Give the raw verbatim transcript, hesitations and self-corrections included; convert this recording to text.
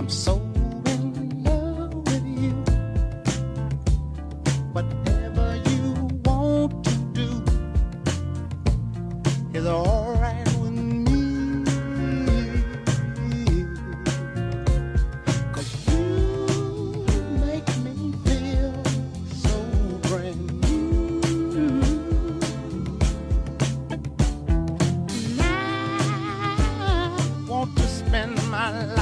I'm so in love with you. Whatever you want to do is alright with me. 'Cause you make me feel so brand new. And I want to spend my life